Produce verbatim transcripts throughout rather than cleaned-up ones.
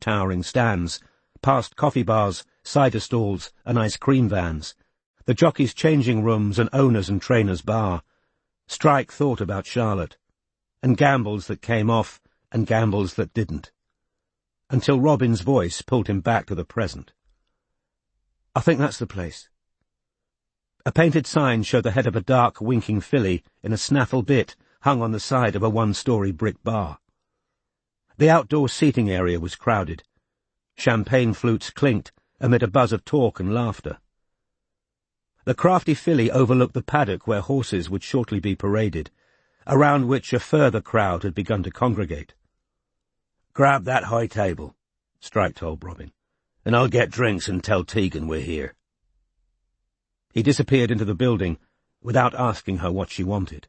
towering stands, past coffee bars, cider stalls, and ice cream vans, the jockeys' changing rooms and owners' and trainers' bar. Strike thought about Charlotte, and gambles that came off and gambles that didn't, until Robin's voice pulled him back to the present. "I think that's the place." A painted sign showed the head of a dark, winking filly in a snaffle bit hung on the side of a one-storey brick bar. The outdoor seating area was crowded. Champagne flutes clinked amid a buzz of talk and laughter. The crafty filly overlooked the paddock where horses would shortly be paraded, around which a further crowd had begun to congregate. "Grab that high table," Strike told Robin, "and I'll get drinks and tell Tegan we're here." He disappeared into the building without asking her what she wanted.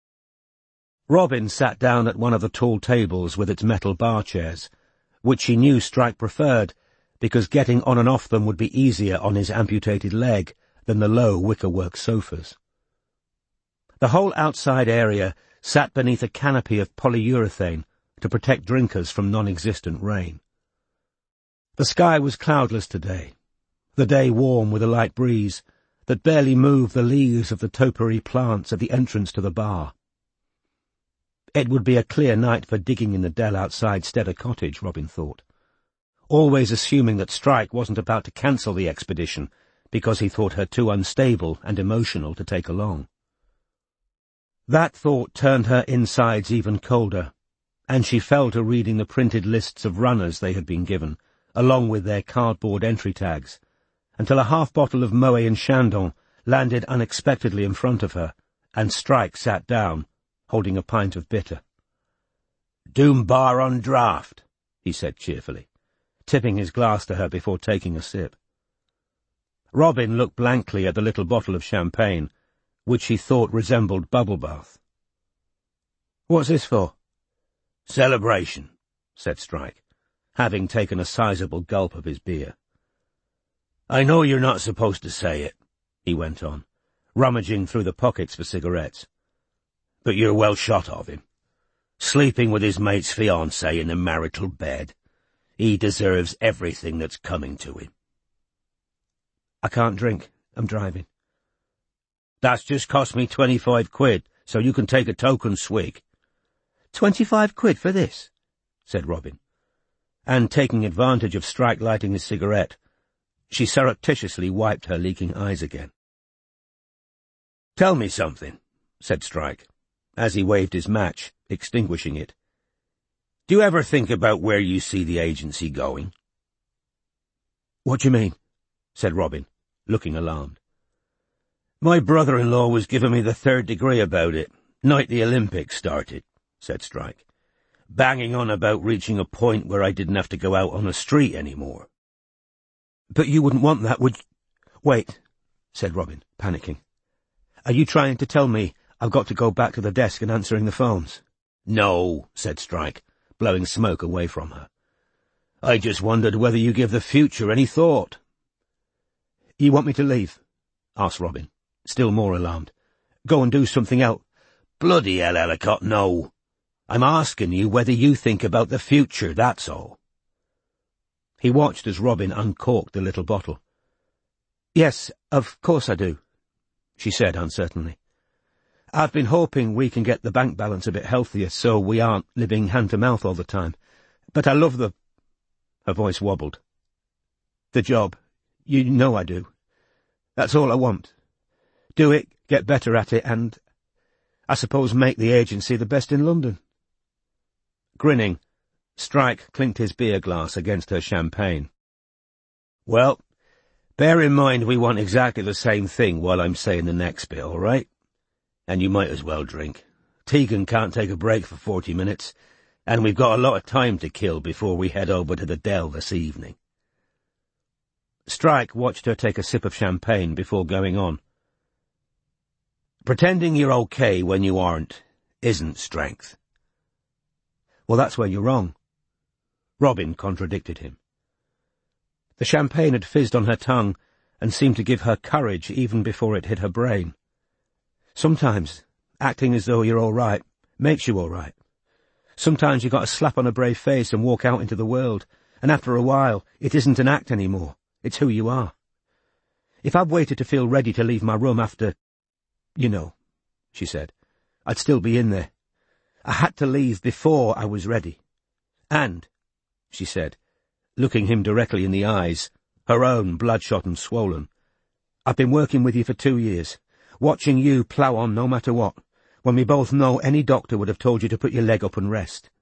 Robin sat down at one of the tall tables with its metal bar chairs, which she knew Strike preferred because getting on and off them would be easier on his amputated leg than the low wickerwork sofas. The whole outside area sat beneath a canopy of polyurethane to protect drinkers from non-existent rain. The sky was cloudless today, the day warm with a light breeze that barely moved the leaves of the topiary plants at the entrance to the bar. It would be a clear night for digging in the dell outside Stetter Cottage, Robin thought, always assuming that Strike wasn't about to cancel the expedition because he thought her too unstable and emotional to take along. That thought turned her insides even colder, and she fell to reading the printed lists of runners they had been given, along with their cardboard entry tags, until a half-bottle of Moet and Chandon landed unexpectedly in front of her, and Strike sat down, holding a pint of bitter. "Doom bar on draft," he said cheerfully, tipping his glass to her before taking a sip. Robin looked blankly at the little bottle of champagne, which he thought resembled bubble bath. "What's this for?" "Celebration," said Strike, having taken a sizable gulp of his beer. "I know you're not supposed to say it," he went on, rummaging through the pockets for cigarettes, "but you're well shot of him. Sleeping with his mate's fiancée in the marital bed. He deserves everything that's coming to him." "I can't drink. I'm driving." "That's just cost me twenty-five quid, so you can take a token swig." "Twenty-five quid for this?" said Robin, and taking advantage of Strike lighting his cigarette, she surreptitiously wiped her leaking eyes again. "Tell me something," said Strike, as he waved his match, extinguishing it. "Do you ever think about where you see the agency going?" "What do you mean?" said Robin, looking alarmed. "My brother-in-law was giving me the third degree about it, night the Olympics started," said Strike, "banging on about reaching a point where I didn't have to go out on the street anymore." "But you wouldn't want that, would you?" "Wait," said Robin, panicking. "Are you trying to tell me I've got to go back to the desk and answering the phones?" "No," said Strike, blowing smoke away from her. "I just wondered whether you give the future any thought." "You want me to leave?" asked Robin, still more alarmed. "Go and do something else?" "Bloody hell, Ellicott, no. I'm asking you whether you think about the future, that's all." He watched as Robin uncorked the little bottle. "Yes, of course I do," she said uncertainly. "I've been hoping we can get the bank balance a bit healthier so we aren't living hand-to-mouth all the time. But I love the—" Her voice wobbled. "The job. You know I do. That's all I want. Do it, get better at it, and, I suppose, make the agency the best in London." Grinning, Strike clinked his beer glass against her champagne. "Well, bear in mind we want exactly the same thing while I'm saying the next bit, all right? And you might as well drink. Tegan can't take a break for forty minutes, and we've got a lot of time to kill before we head over to the Dell this evening." Strike watched her take a sip of champagne before going on. "Pretending you're okay when you aren't isn't strength." "Well, that's where you're wrong." Robin contradicted him. The champagne had fizzed on her tongue and seemed to give her courage even before it hit her brain. Sometimes, acting as though you're all right makes you all right. Sometimes you got to slap on a brave face and walk out into the world And after a while, it isn't an act anymore. It's who you are. If I'd waited to feel ready to leave my room after, you know, she said, I'd still be in there. I had to leave before I was ready. And, she said, looking him directly in the eyes, her own bloodshot and swollen, I've been working with you for two years, watching you plough on no matter what, when we both know any doctor would have told you to put your leg up and rest.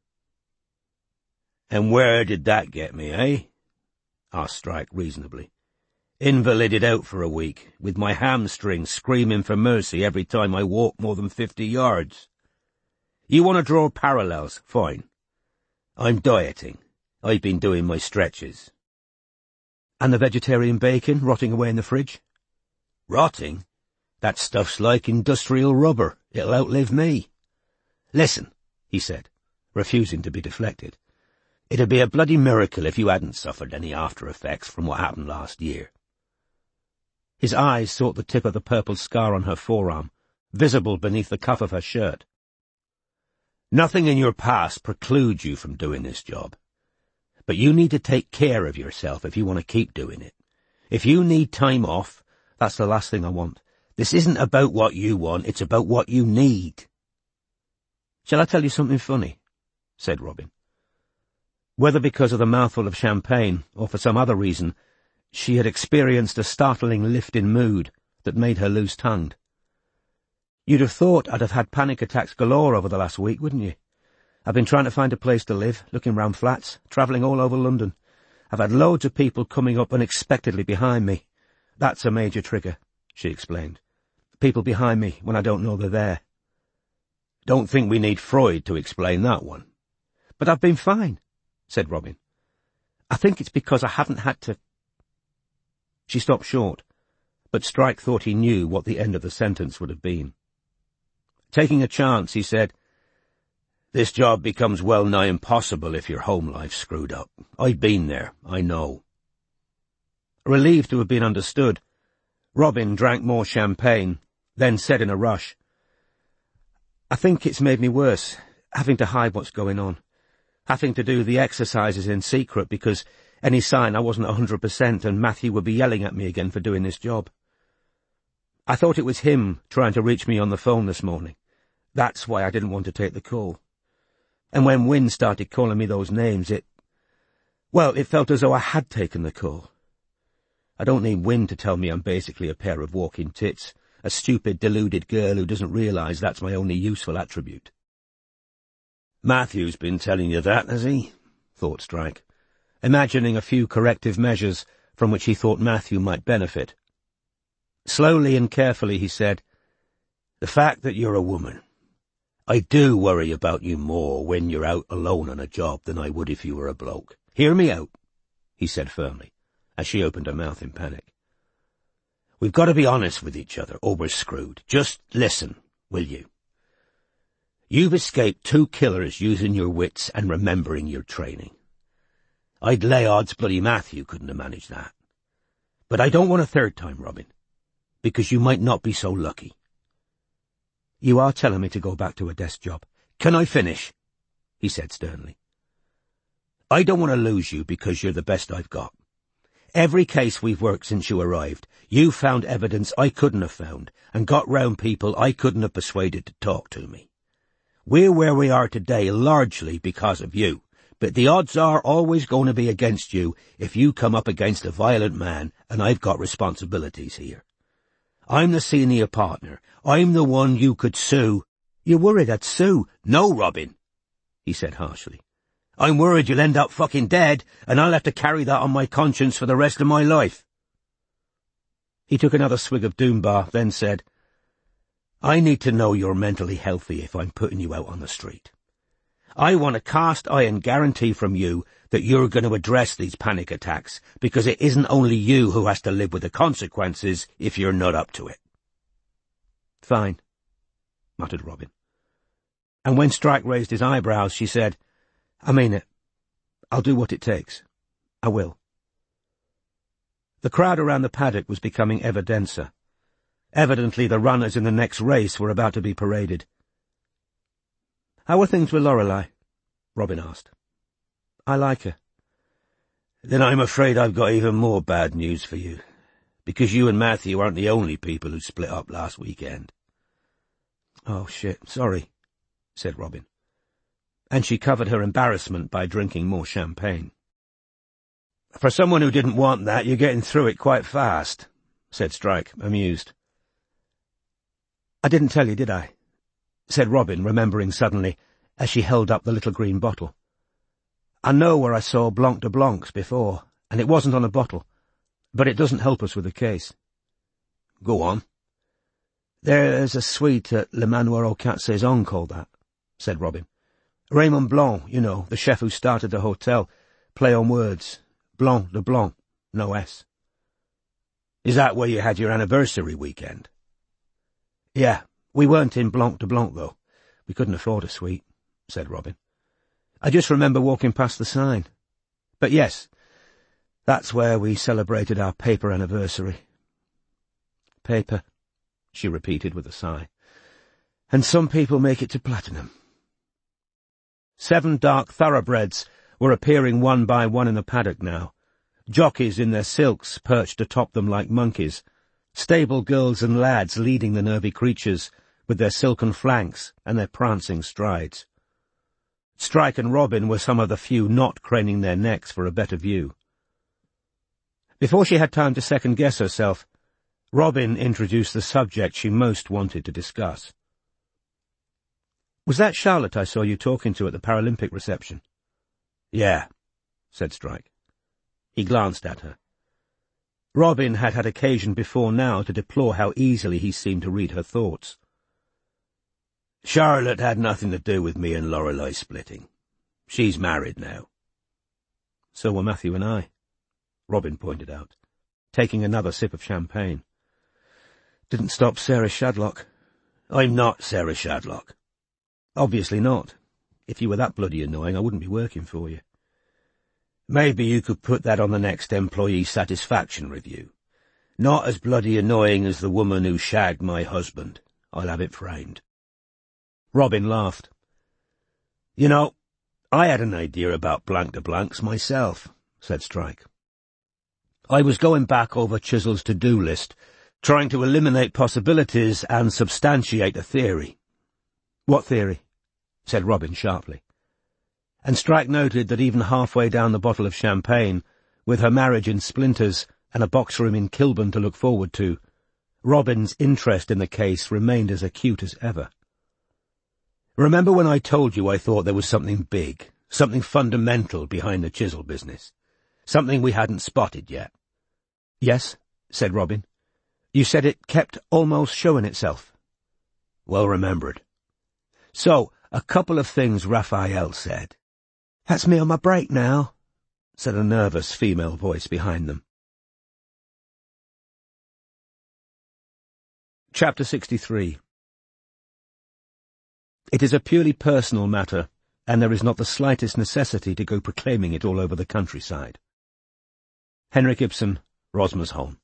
And where did that get me, eh? Asked Strike reasonably. Invalided out for a week, with my hamstring screaming for mercy every time I walk more than fifty yards. You want to draw parallels? Fine. I'm dieting. I've been doing my stretches. And the vegetarian bacon rotting away in the fridge? Rotting? That stuff's like industrial rubber. It'll outlive me. Listen, he said, refusing to be deflected. It'd be a bloody miracle if you hadn't suffered any after-effects from what happened last year. His eyes sought the tip of the purple scar on her forearm, visible beneath the cuff of her shirt. Nothing in your past precludes you from doing this job. But you need to take care of yourself if you want to keep doing it. If you need time off, that's the last thing I want. This isn't about what you want, it's about what you need. Shall I tell you something funny? Said Robin. Whether because of the mouthful of champagne, or for some other reason, she had experienced a startling lift in mood that made her loose-tongued. You'd have thought I'd have had panic attacks galore over the last week, wouldn't you? I've been trying to find a place to live, looking round flats, travelling all over London. I've had loads of people coming up unexpectedly behind me. That's a major trigger, she explained. People behind me when I don't know they're there. Don't think we need Freud to explain that one. But I've been fine, said Robin. I think it's because I haven't had to... She stopped short, but Strike thought he knew what the end of the sentence would have been. Taking a chance, he said, This job becomes well nigh impossible if your home life's screwed up. I've been there, I know. Relieved to have been understood, Robin drank more champagne, then said in a rush, I think it's made me worse, having to hide what's going on, having to do the exercises in secret because any sign I wasn't a hundred percent and Matthew would be yelling at me again for doing this job. I thought it was him trying to reach me on the phone this morning. That's why I didn't want to take the call. And when Wynne started calling me those names, it... Well, it felt as though I had taken the call. I don't need Wynne to tell me I'm basically a pair of walking tits, a stupid, deluded girl who doesn't realise that's my only useful attribute. Matthew's been telling you that, has he? Thought Strike, imagining a few corrective measures from which he thought Matthew might benefit. Slowly and carefully he said, The fact that you're a woman. I do worry about you more when you're out alone on a job than I would if you were a bloke. Hear me out, he said firmly, as she opened her mouth in panic. We've got to be honest with each other, or we're screwed. Just listen, will you? You've escaped two killers using your wits and remembering your training. I'd lay odds bloody Matthew couldn't have managed that. But I don't want a third time, Robin, because you might not be so lucky. You are telling me to go back to a desk job. Can I finish? He said sternly. I don't want to lose you because you're the best I've got. Every case we've worked since you arrived, you found evidence I couldn't have found and got round people I couldn't have persuaded to talk to me. We're where we are today largely because of you, but the odds are always going to be against you if you come up against a violent man, and I've got responsibilities here. I'm the senior partner. I'm the one you could sue. You're worried I'd sue? No, Robin, he said harshly. I'm worried you'll end up fucking dead, and I'll have to carry that on my conscience for the rest of my life. He took another swig of Doombar, then said, I need to know you're mentally healthy if I'm putting you out on the street. I want a cast-iron guarantee from you that you're going to address these panic attacks, because it isn't only you who has to live with the consequences if you're not up to it. Fine, muttered Robin. And when Strike raised his eyebrows, she said, I mean it. I'll do what it takes. I will. The crowd around the paddock was becoming ever denser. Evidently the runners in the next race were about to be paraded. How are things with Lorelei? Robin asked. I like her. Then I'm afraid I've got even more bad news for you, because you and Matthew aren't the only people who split up last weekend. Oh, shit, sorry, said Robin. And she covered her embarrassment by drinking more champagne. For someone who didn't want that, you're getting through it quite fast, said Strike, amused. I didn't tell you, did I? Said Robin, remembering suddenly, as she held up the little green bottle. I know where I saw Blanc de Blancs before, and it wasn't on a bottle, but it doesn't help us with the case. Go on. There's a suite at Le Manoir aux Quatre Saisons called that, said Robin. Raymond Blanc, you know, the chef who started the hotel, play on words. Blanc de Blanc, no S. Is that where you had your anniversary weekend? Yeah, we weren't in Blanc de Blanc, though. We couldn't afford a suite, said Robin. I just remember walking past the sign. But yes, that's where we celebrated our paper anniversary. Paper, she repeated with a sigh. And some people make it to platinum. Seven dark thoroughbreds were appearing one by one in the paddock now. Jockeys in their silks perched atop them like monkeys. Stable girls and lads leading the nervy creatures with their silken flanks and their prancing strides. Strike and Robin were some of the few not craning their necks for a better view. Before she had time to second-guess herself, Robin introduced the subject she most wanted to discuss. Was that Charlotte I saw you talking to at the Paralympic reception? Yeah, said Strike. He glanced at her. Robin had had occasion before now to deplore how easily he seemed to read her thoughts. Charlotte had nothing to do with me and Lorelei splitting. She's married now. So were Matthew and I, Robin pointed out, taking another sip of champagne. Didn't stop Sarah Shadlock. I'm not Sarah Shadlock. Obviously not. If you were that bloody annoying, I wouldn't be working for you. Maybe you could put that on the next employee satisfaction review. Not as bloody annoying as the woman who shagged my husband. I'll have it framed. Robin laughed. You know, I had an idea about Blanc de Blancs myself, said Strike. I was going back over Chisel's to-do list, trying to eliminate possibilities and substantiate a theory. What theory? Said Robin sharply. And Strike noted that even halfway down the bottle of champagne, with her marriage in splinters and a box room in Kilburn to look forward to, Robin's interest in the case remained as acute as ever. Remember when I told you I thought there was something big, something fundamental behind the Chisel business? Something we hadn't spotted yet? Yes, said Robin. You said it kept almost showing itself. Well remembered. So, a couple of things Raphael said. That's me on my break now, said a nervous female voice behind them. Chapter sixty-three. It is a purely personal matter, and there is not the slightest necessity to go proclaiming it all over the countryside. Henrik Ibsen, Rosmersholm.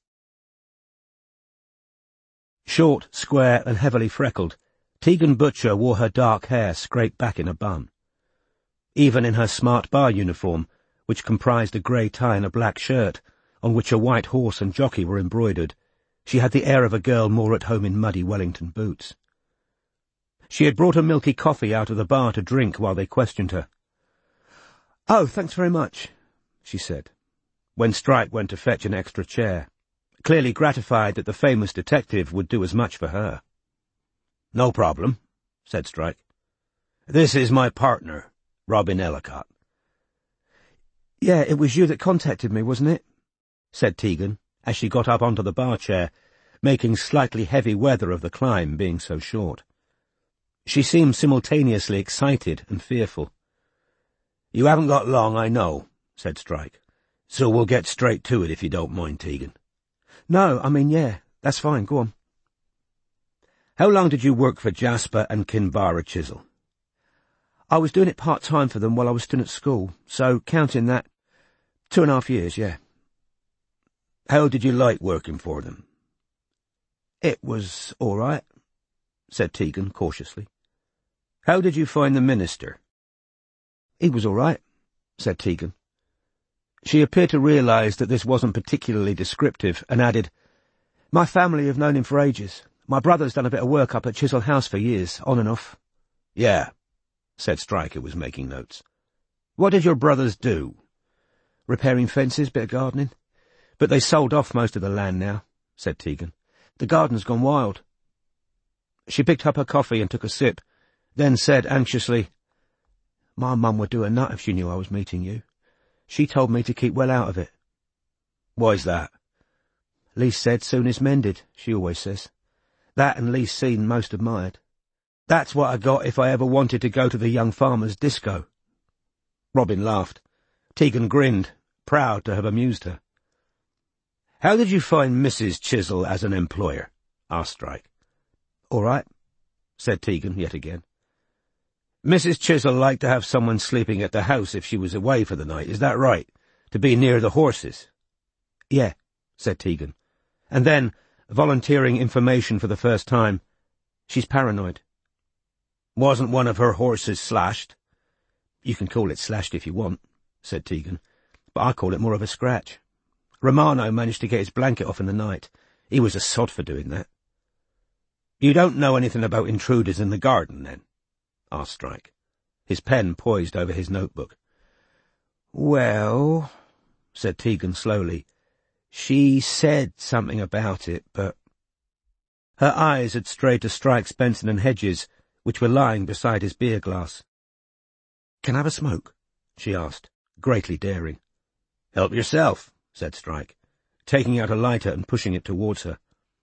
Short, square, and heavily freckled, Tegan Butcher wore her dark hair scraped back in a bun. Even in her smart bar uniform, which comprised a grey tie and a black shirt, on which a white horse and jockey were embroidered, she had the air of a girl more at home in muddy Wellington boots. She had brought a milky coffee out of the bar to drink while they questioned her. "Oh, thanks very much," she said, when Strike went to fetch an extra chair, clearly gratified that the famous detective would do as much for her. "No problem," said Strike. "This is my partner, Robin Ellicott." "Yeah, it was you that contacted me, wasn't it?" said Tegan, as she got up onto the bar chair, making slightly heavy weather of the climb being so short. She seemed simultaneously excited and fearful. "You haven't got long, I know," said Strike. "So we'll get straight to it if you don't mind, Tegan." "No, I mean, yeah, that's fine, go on." "How long did you work for Jasper and Kinvara Chisel?" "I was doing it part-time for them while I was still at school, so counting that, two and a half years, yeah." "How did you like working for them?" "It was all right," said Tegan cautiously. "How did you find the minister?" "He was all right," said Tegan. She appeared to realise that this wasn't particularly descriptive, and added, "My family have known him for ages. My brother's done a bit of work up at Chisel House for years, on and off." "Yeah," said Strike, who was making notes. "What did your brothers do?" "Repairing fences, bit of gardening. But they sold off most of the land now," said Tegan. "The garden's gone wild." She picked up her coffee and took a sip, then said anxiously, "My mum would do a nut if she knew I was meeting you. She told me to keep well out of it." "Why's that?" "Least said, soon is mended," she always says. That and least seen, most admired. That's what I got if I ever wanted to go to the young farmer's disco." Robin laughed. Tegan grinned, proud to have amused her. "How did you find Missus Chisel as an employer?" asked Strike. "All right," said Tegan yet again. "Missus Chisel liked to have someone sleeping at the house if she was away for the night, is that right? To be near the horses?" "Yeah," said Tegan. And then, volunteering information for the first time, "She's paranoid." "Wasn't one of her horses slashed?" "You can call it slashed if you want," said Tegan, "but I call it more of a scratch. Romano managed to get his blanket off in the night. He was a sod for doing that." "You don't know anything about intruders in the garden, then?" asked Strike, his pen poised over his notebook. "Well," said Tegan slowly, "she said something about it, but—" Her eyes had strayed to Strike's Benson and Hedges, which were lying beside his beer glass. "Can I have a smoke?" she asked, greatly daring. "Help yourself," said Strike, taking out a lighter and pushing it towards her.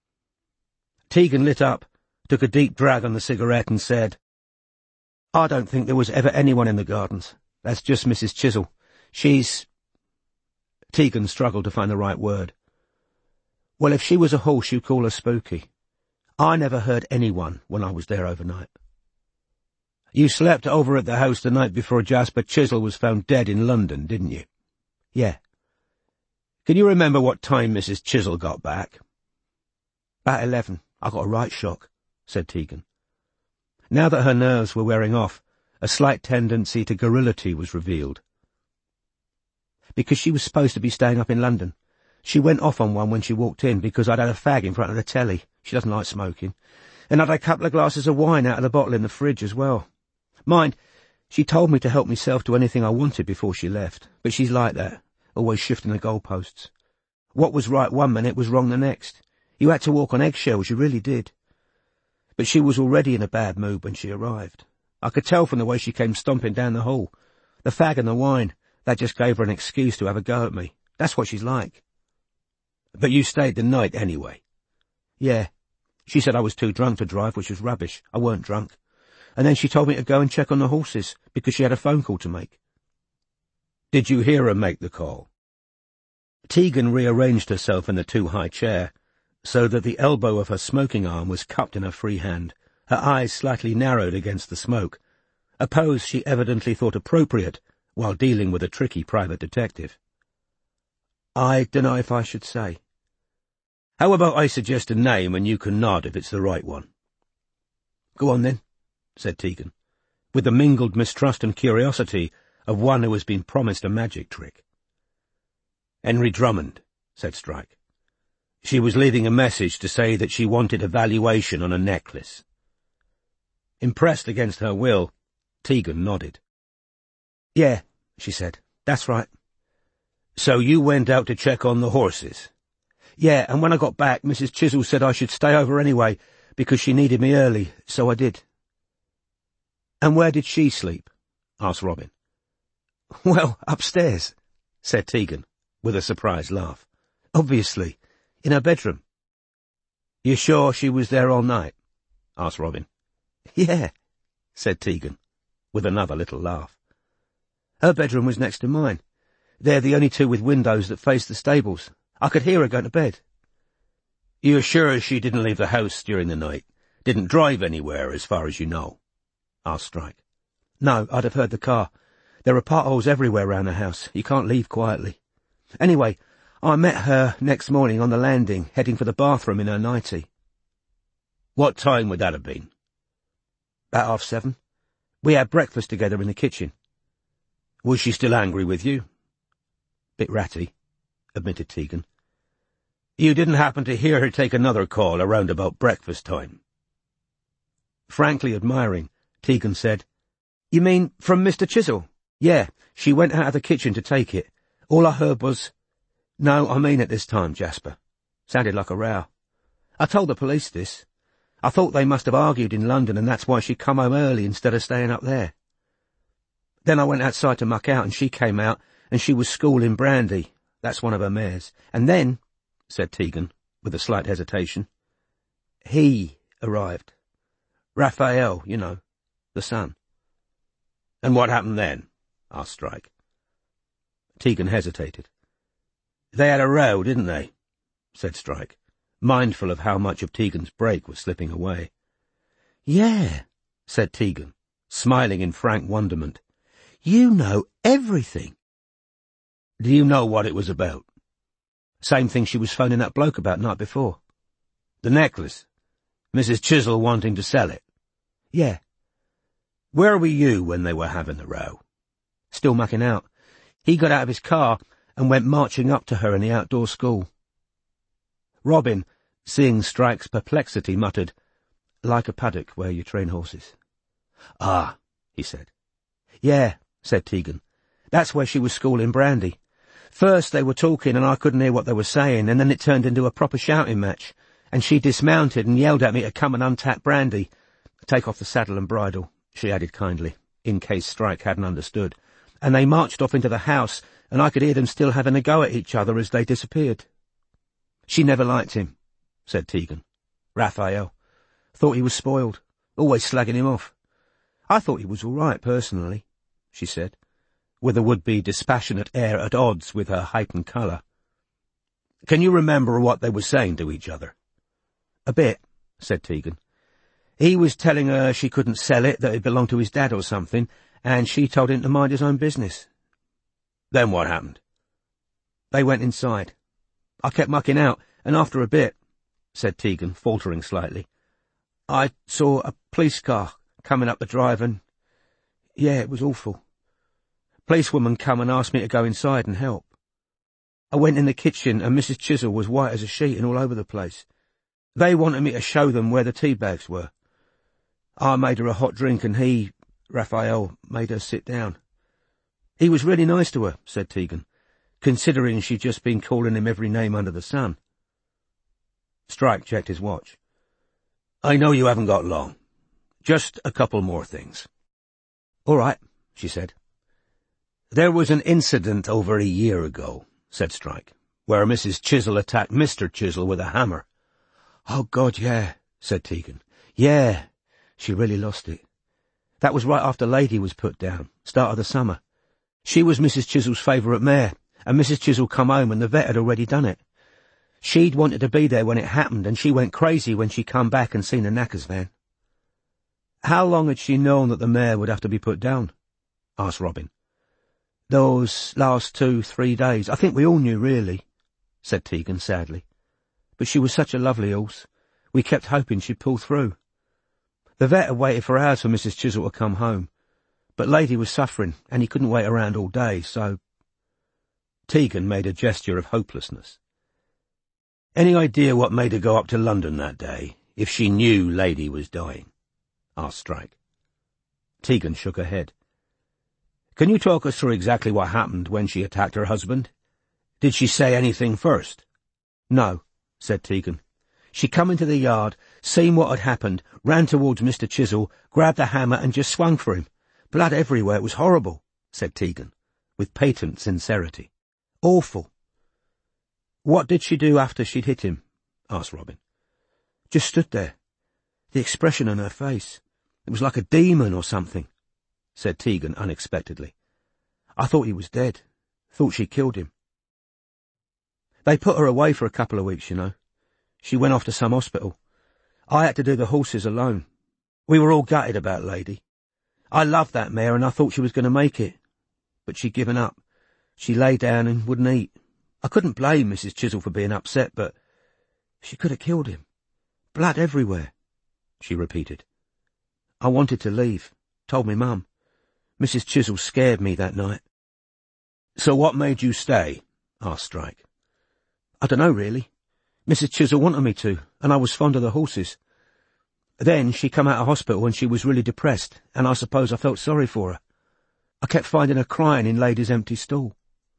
Tegan lit up, took a deep drag on the cigarette and said, "I don't think there was ever anyone in the gardens. That's just Missus Chisel. She's—" Tegan struggled to find the right word. "Well, if she was a horse, you'd call her spooky. I never heard anyone when I was there overnight." "You slept over at the house the night before Jasper Chisel was found dead in London, didn't you?" "Yeah." "Can you remember what time Missus Chisel got back?" "About eleven. I got a right shock," said Tegan. Now that her nerves were wearing off, a slight tendency to garrulity was revealed. "Because she was supposed to be staying up in London. She went off on one when she walked in because I'd had a fag in front of the telly. She doesn't like smoking. And I'd had a couple of glasses of wine out of the bottle in the fridge as well. Mind, she told me to help myself to anything I wanted before she left, but she's like that, always shifting the goalposts. What was right one minute was wrong the next. You had to walk on eggshells, you really did. But she was already in a bad mood when she arrived. I could tell from the way she came stomping down the hall. The fag and the wine, that just gave her an excuse to have a go at me. That's what she's like." "But you stayed the night anyway?" "Yeah. She said I was too drunk to drive, which was rubbish. I weren't drunk. And then she told me to go and check on the horses, because she had a phone call to make." "Did you hear her make the call?" Tegan rearranged herself in the too-high chair, so that the elbow of her smoking arm was cupped in her free hand, her eyes slightly narrowed against the smoke, a pose she evidently thought appropriate while dealing with a tricky private detective. "I dunno if I should say." "How about I suggest a name and you can nod if it's the right one?" "Go on then," said Tegan, with the mingled mistrust and curiosity of one who has been promised a magic trick. "Henry Drummond," said Strike. "She was leaving a message to say that she wanted a valuation on a necklace." Impressed against her will, Tegan nodded. "Yeah," she said, "that's right." "So you went out to check on the horses?" "Yeah, and when I got back, Missus Chisel said I should stay over anyway, because she needed me early, so I did." "And where did she sleep?" asked Robin. "Well, upstairs," said Tegan, with a surprised laugh. "Obviously, in her bedroom." "You sure she was there all night?" asked Robin. "Yeah," said Tegan, with another little laugh. "Her bedroom was next to mine. They're the only two with windows that face the stables. I could hear her going to bed." "You're sure she didn't leave the house during the night? Didn't drive anywhere, as far as you know?" asked Strike. "No, I'd have heard the car. There are potholes everywhere round the house. You can't leave quietly. Anyway, I met her next morning on the landing, heading for the bathroom in her nightie." "What time would that have been?" "About half seven. We had breakfast together in the kitchen." "Was she still angry with you?" Bit ratty, admitted Tegan. You didn't happen to hear her take another call around about breakfast time? Frankly admiring, Tegan said, You mean from Mister Chisel? Yeah, she went out of the kitchen to take it. All I heard was, No, I mean it this time, Jasper. Sounded like a row. I told the police this. I thought they must have argued in London and that's why she come home early instead of staying up there. Then I went outside to muck out and she came out and she was schooling Brandy. That's one of her mares. And then, said Tegan, with a slight hesitation, he arrived. Raphael, you know, the son. And what happened then? Asked Strike. Tegan hesitated. They had a row, didn't they? Said Strike, mindful of how much of Tegan's break was slipping away. Yeah, said Tegan, smiling in frank wonderment. You know everything. Do you know what it was about? Same thing she was phoning that bloke about night before. The necklace. Missus Chisel wanting to sell it. Yeah. Where were you when they were having the row? Still mucking out. He got out of his car and went marching up to her in the outdoor school. Robin, seeing Strike's perplexity, muttered, Like a paddock where you train horses. Ah, he said. Yeah, said Tegan. That's where she was schooling Brandy. First they were talking and I couldn't hear what they were saying, and then it turned into a proper shouting match, and she dismounted and yelled at me to come and untap Brandy. Take off the saddle and bridle, she added kindly, in case Strike hadn't understood, and they marched off into the house, and I could hear them still having a go at each other as they disappeared. She never liked him, said Tegan. Raphael. Thought he was spoiled, always slagging him off. I thought he was all right, personally, she said, with a would-be dispassionate air at odds with her heightened colour. Can you remember what they were saying to each other? A bit, said Tegan. He was telling her she couldn't sell it, that it belonged to his dad or something, and she told him to mind his own business. Then what happened? They went inside. I kept mucking out, and after a bit, said Tegan, faltering slightly, I saw a police car coming up the drive and... Yeah, it was awful. Policewoman come and asked me to go inside and help. I went in the kitchen and Missus Chisel was white as a sheet and all over the place. They wanted me to show them where the tea bags were. I made her a hot drink and he, Raphael, made her sit down. He was really nice to her, said Tegan, considering she'd just been calling him every name under the sun. Strike checked his watch. I know you haven't got long. Just a couple more things. All right, she said. There was an incident over a year ago, said Strike, where Missus Chisel attacked Mister Chisel with a hammer. Oh, God, yeah, said Tegan. Yeah, she really lost it. That was right after Lady was put down, start of the summer. She was Missus Chisel's favourite mare, and Missus Chisel come home and the vet had already done it. She'd wanted to be there when it happened, and she went crazy when she come back and seen the knackers van. How long had she known that the mare would have to be put down? Asked Robin. Those last two, three days. I think we all knew, really, said Tegan sadly. But she was such a lovely horse. We kept hoping she'd pull through. The vet had waited for hours for Missus Chisel to come home, but Lady was suffering, and he couldn't wait around all day, so... Tegan made a gesture of hopelessness. Any idea what made her go up to London that day, if she knew Lady was dying? Asked Strike. Tegan shook her head. Can you talk us through exactly what happened when she attacked her husband? Did she say anything first? No, said Tegan. She come into the yard, seen what had happened, ran towards Mister Chisel, grabbed the hammer and just swung for him. Blood everywhere. It was horrible, said Tegan, with patent sincerity. Awful. What did she do after she'd hit him? Asked Robin. Just stood there. The expression on her face. It was like a demon or something, said Tegan unexpectedly. I thought he was dead. Thought she killed him. They put her away for a couple of weeks, you know. She went off to some hospital. I had to do the horses alone. We were all gutted about Lady. I loved that mare and I thought she was going to make it. But she'd given up. She lay down and wouldn't eat. I couldn't blame Missus Chisel for being upset, but she could have killed him. Blood everywhere, she repeated. I wanted to leave. Told me Mum. Missus Chisel scared me that night. So what made you stay? asked Strike. I don't know, really. Missus Chisel wanted me to, and I was fond of the horses. Then she come out of hospital and she was really depressed, and I suppose I felt sorry for her. I kept finding her crying in Lady's empty stall.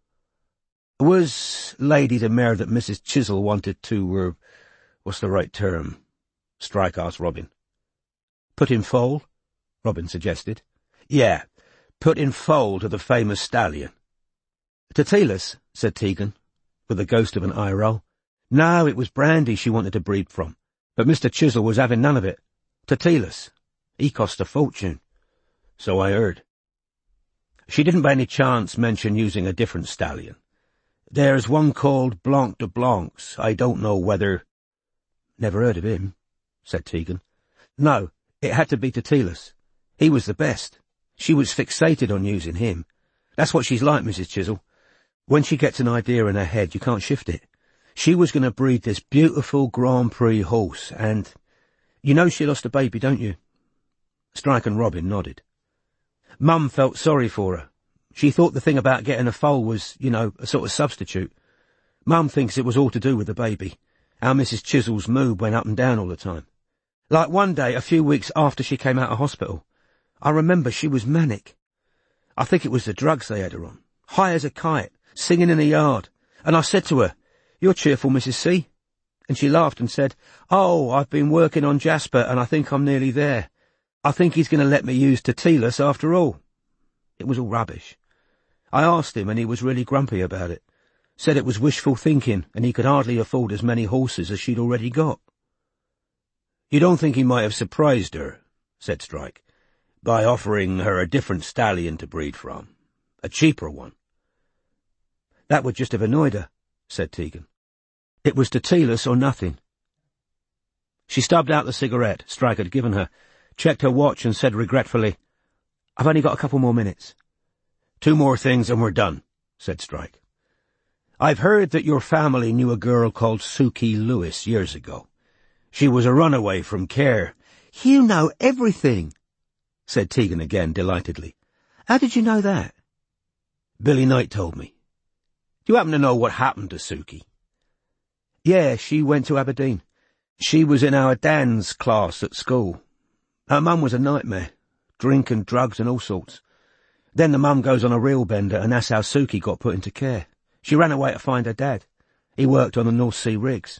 Was Lady the mare that Missus Chisel wanted to, er, what's the right term? Strike asked Robin. Put in foal, Robin suggested. Yeah, put in foal to the famous stallion. To Telis, said Tegan, with the ghost of an eye roll. No, it was Brandy she wanted to breed from, but Mister Chisel was having none of it. To Telis. He cost a fortune. So I heard. She didn't by any chance mention using a different stallion. There's one called Blanc de Blancs. I don't know whether... Never heard of him, said Tegan. No, it had to be to Telis. He was the best. She was fixated on using him. That's what she's like, Missus Chisel. When she gets an idea in her head, you can't shift it. She was going to breed this beautiful Grand Prix horse, and... You know she lost a baby, don't you? Strike and Robin nodded. Mum felt sorry for her. She thought the thing about getting a foal was, you know, a sort of substitute. Mum thinks it was all to do with the baby. How Missus Chisel's mood went up and down all the time. Like one day, a few weeks after she came out of hospital, I remember she was manic. I think it was the drugs they had her on. High as a kite, singing in the yard. And I said to her, "You're cheerful, Missus C." And she laughed and said, "Oh, I've been working on Jasper and I think I'm nearly there. I think he's going to let me use Telis after all." It was all rubbish. I asked him and he was really grumpy about it. Said it was wishful thinking and he could hardly afford as many horses as she'd already got. You don't think he might have surprised her, said Strike, by offering her a different stallion to breed from, a cheaper one? That would just have annoyed her, said Tegan. It was to Telis or nothing. She stubbed out the cigarette Strike had given her, checked her watch and said regretfully, "I've only got a couple more minutes." Two more things and we're done, said Strike. I've heard that your family knew a girl called Suki Lewis years ago. She was a runaway from Care. You know everything, said Tegan again delightedly. How did you know that? Billy Knight told me. Do you happen to know what happened to Suki? Yeah, she went to Aberdeen. She was in our dance class at school. Her mum was a nightmare. Drink and drugs and all sorts. Then the mum goes on a real bender and that's how Suki got put into care. She ran away to find her dad. He worked on the North Sea rigs.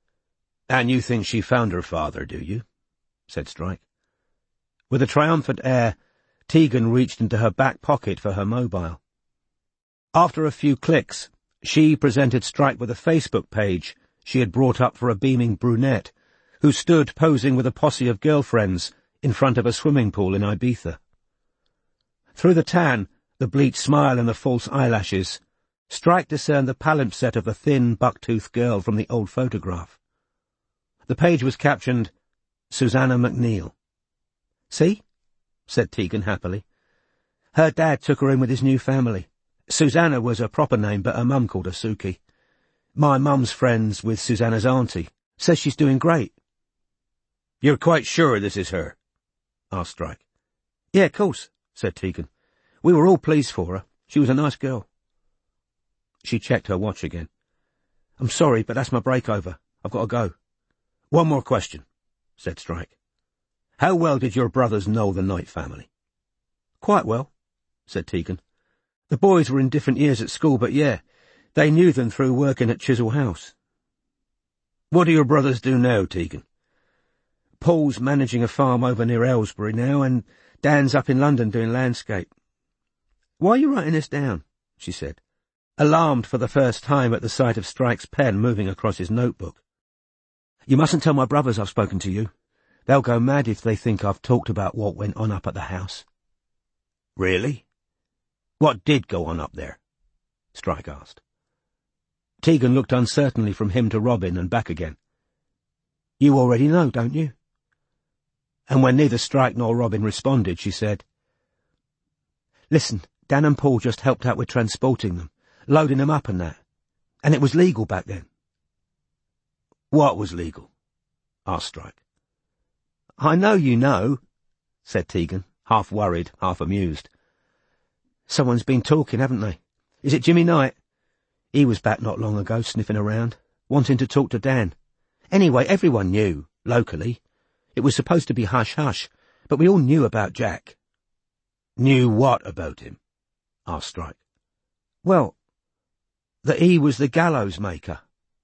And you think she found her father, do you? Said Strike. With a triumphant air, Tegan reached into her back pocket for her mobile. After a few clicks, she presented Strike with a Facebook page she had brought up for a beaming brunette, who stood posing with a posse of girlfriends in front of a swimming pool in Ibiza. Through the tan, the bleached smile and the false eyelashes, Strike discerned the palimpsest of the thin, buck-toothed girl from the old photograph. The page was captioned, Susanna McNeil. See? Said Tegan happily. Her dad took her in with his new family. Susanna was her proper name, but her mum called her Suki. My mum's friends with Susanna's auntie. Says she's doing great. You're quite sure this is her? Asked Strike. Yeah, of course, said Tegan. We were all pleased for her. She was a nice girl. She checked her watch again. I'm sorry, but that's my break over. I've got to go. One more question, said Strike. How well did your brothers know the Knight family? Quite well, said Tegan. The boys were in different years at school, but yeah, they knew them through working at Chisel House. What do your brothers do now, Tegan? Paul's managing a farm over near Aylesbury now, and Dan's up in London doing landscape. Why are you writing this down? She said, alarmed for the first time at the sight of Strike's pen moving across his notebook. You mustn't tell my brothers I've spoken to you. They'll go mad if they think I've talked about what went on up at the house. Really? What did go on up there? Strike asked. Tegan looked uncertainly from him to Robin and back again. You already know, don't you? And when neither Strike nor Robin responded, she said, Listen, Dan and Paul just helped out with transporting them, loading them up and that. And it was legal back then. What was legal? Asked Strike. I know you know, said Tegan, half worried, half amused. Someone's been talking, haven't they? Is it Jimmy Knight? He was back not long ago, sniffing around, wanting to talk to Dan. Anyway, everyone knew, locally. It was supposed to be hush-hush, but we all knew about Jack. Knew what about him? Asked Strike. Well, that he was the gallows maker.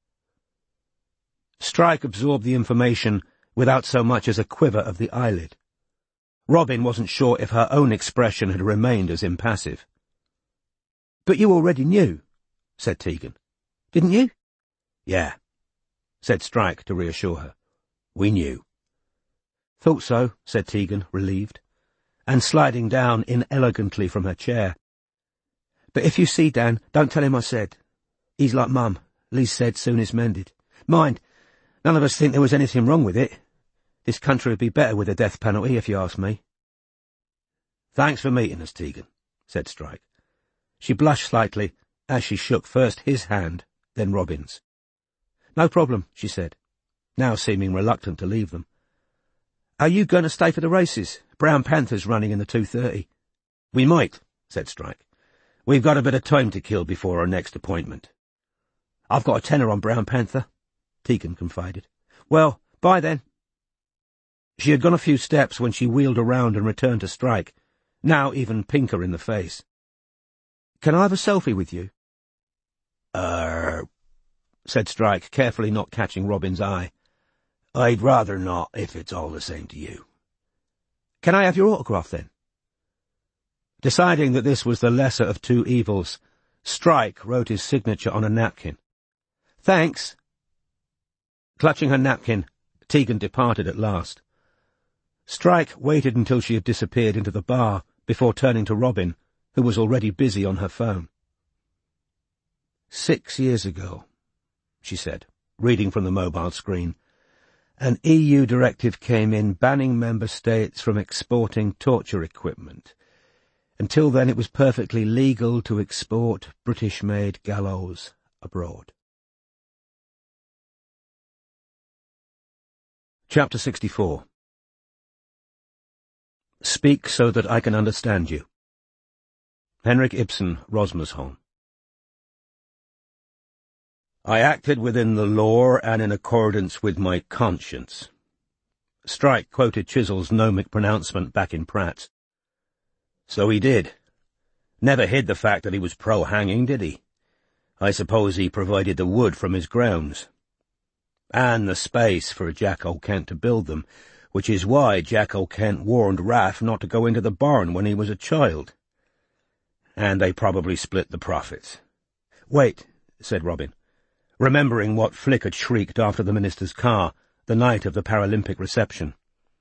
Strike absorbed the information without so much as a quiver of the eyelid. Robin wasn't sure if her own expression had remained as impassive. "But you already knew," said Tegan. "Didn't you?" "Yeah," said Strike to reassure her. "We knew." "Thought so," said Tegan, relieved, and sliding down inelegantly from her chair. "But if you see Dan, don't tell him I said. He's like Mum. Liz said soon as mended. Mind, none of us think there was anything wrong with it. This country would be better with the death penalty, if you ask me." "Thanks for meeting us, Tegan," said Strike. She blushed slightly as she shook first his hand, then Robin's. "No problem," she said, now seeming reluctant to leave them. "Are you going to stay for the races? Brown Panther's running in the two thirty. "We might," said Strike. "We've got a bit of time to kill before our next appointment." "I've got a tenner on Brown Panther," Tegan confided. "Well, bye then." She had gone a few steps when she wheeled around and returned to Strike, now even pinker in the face. "Can I have a selfie with you?" Er, said Strike, carefully not catching Robin's eye. "I'd rather not, if it's all the same to you." "Can I have your autograph, then?" Deciding that this was the lesser of two evils, Strike wrote his signature on a napkin. "Thanks." Clutching her napkin, Tegan departed at last. Strike waited until she had disappeared into the bar before turning to Robin, who was already busy on her phone. Six years ago, she said, reading from the mobile screen, an E U directive came in banning member states from exporting torture equipment. Until then it was perfectly legal to export British-made gallows abroad. Chapter sixty-four. Speak so that I can understand you. Henrik Ibsen, Rosmersholm. I acted within the law and in accordance with my conscience. Strike quoted Chisel's gnomic pronouncement back in Pratt's. So he did. Never hid the fact that he was pro-hanging, did he? I suppose he provided the wood from his grounds. And the space for Jack O'Kent to build them, which is why Jack O'Kent warned Raff not to go into the barn when he was a child. And they probably split the profits. "Wait," said Robin, remembering what Flick had shrieked after the minister's car the night of the Paralympic reception.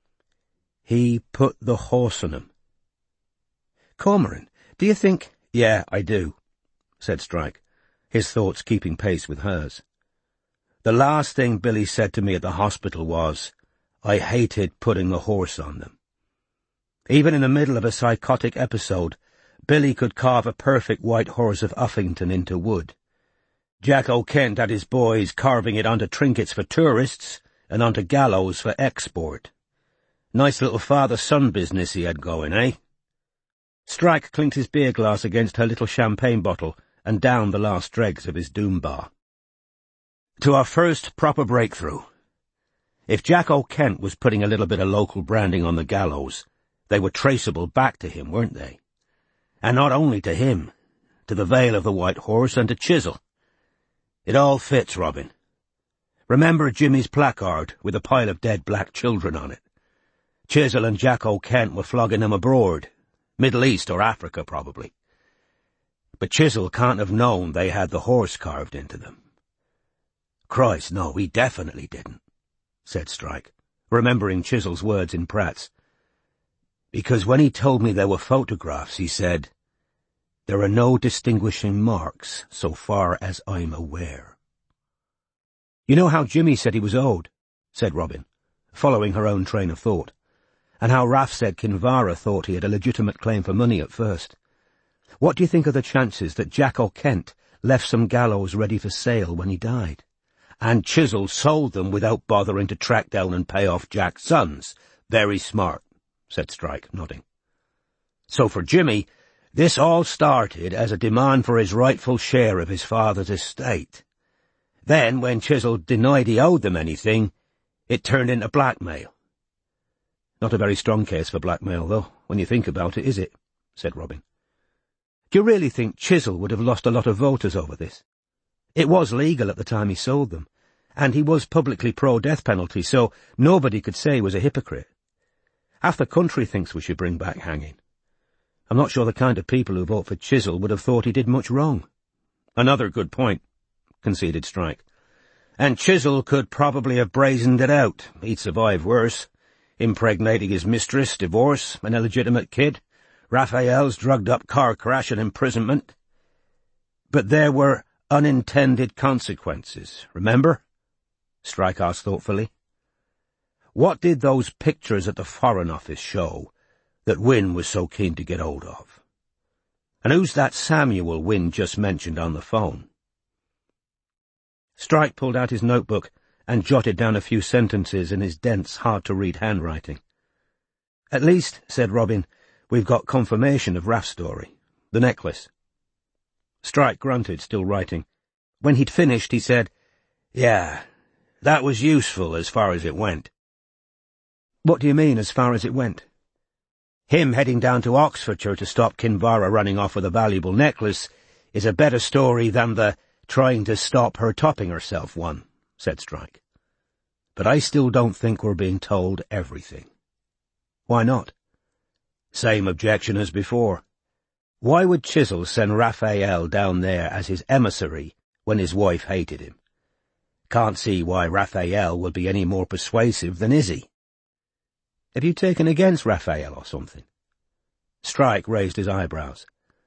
"He put the horse on him." "Cormoran, do you think—" "Yeah, I do," said Strike, his thoughts keeping pace with hers. "The last thing Billy said to me at the hospital was, I hated putting the horse on them. Even in the middle of a psychotic episode, Billy could carve a perfect white horse of Uffington into wood. Jack O'Kent had his boys carving it onto trinkets for tourists and onto gallows for export. Nice little father-son business he had going, eh?" Strike clinked his beer glass against her little champagne bottle and downed the last dregs of his doom bar. "To our first proper breakthrough. If Jack O'Kent was putting a little bit of local branding on the gallows, they were traceable back to him, weren't they? And not only to him, to the Vale of the White Horse and to Chisel. It all fits, Robin. Remember Jimmy's placard with a pile of dead black children on it? Chisel and Jack O'Kent were flogging them abroad, Middle East or Africa probably. But Chisel can't have known they had the horse carved into them." "Christ, no, he definitely didn't," said Strike, remembering Chisel's words in Pratt's. "Because when he told me there were photographs, he said, 'There are no distinguishing marks so far as I'm aware.'" "You know how Jimmy said he was owed," said Robin, following her own train of thought, "and how Raff said Kinvara thought he had a legitimate claim for money at first. What do you think of the chances that Jack O'Kent left some gallows ready for sale when he died? And Chisel sold them without bothering to track down and pay off Jack's sons? Very smart," said Strike, nodding. "So for Jimmy, This all started as a demand for his rightful share of his father's estate. Then, when Chisel denied he owed them anything, it turned into blackmail. Not a very strong case for blackmail, though, when you think about it, is it? Said Robin. Do you really think Chisel would have lost a lot of voters over this? It was legal at the time he sold them, and he was publicly pro-death penalty, so nobody could say he was a hypocrite. Half the country thinks we should bring back hanging. I'm not sure the kind of people who vote for Chisel would have thought he did much wrong. Another good point, conceded Strike. And Chisel could probably have brazened it out. He'd survive worse. Impregnating his mistress, divorce, an illegitimate kid, Raphael's drugged-up car crash and imprisonment. But there were unintended consequences, remember? Strike asked thoughtfully. What did those pictures at the Foreign Office show that Wynne was so keen to get hold of? And who's that Samuel Wynne just mentioned on the phone? Strike pulled out his notebook and jotted down a few sentences in his dense, hard-to-read handwriting. At least, said Robin, we've got confirmation of Raff's story. The necklace. Strike grunted, still writing. When he'd finished, he said, Yeah, that was useful as far as it went. What do you mean, as far as it went? Him heading down to Oxfordshire to stop Kinvara running off with a valuable necklace is a better story than the trying to stop her topping herself one, said Strike. But I still don't think we're being told everything. Why not? Same objection as before. Why would Chisel send Raphael down there as his emissary when his wife hated him? Can't see why Raphael would be any more persuasive than Izzy. Have you taken against Raphael or something? Strike raised his eyebrows.